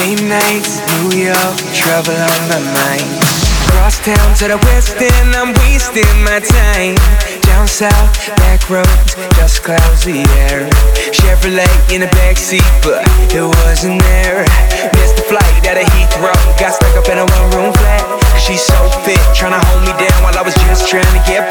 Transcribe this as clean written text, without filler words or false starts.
Late nights, New York, trouble on my mind. Cross town to the west end, I'm wasting my time. Down south, back roads, dust clouds the air. Chevrolet in the backseat, but it wasn't there. Missed the flight at a Heathrow, got stuck up in a one-room flat. She's so fit, tryna hold me down while I was just trying to get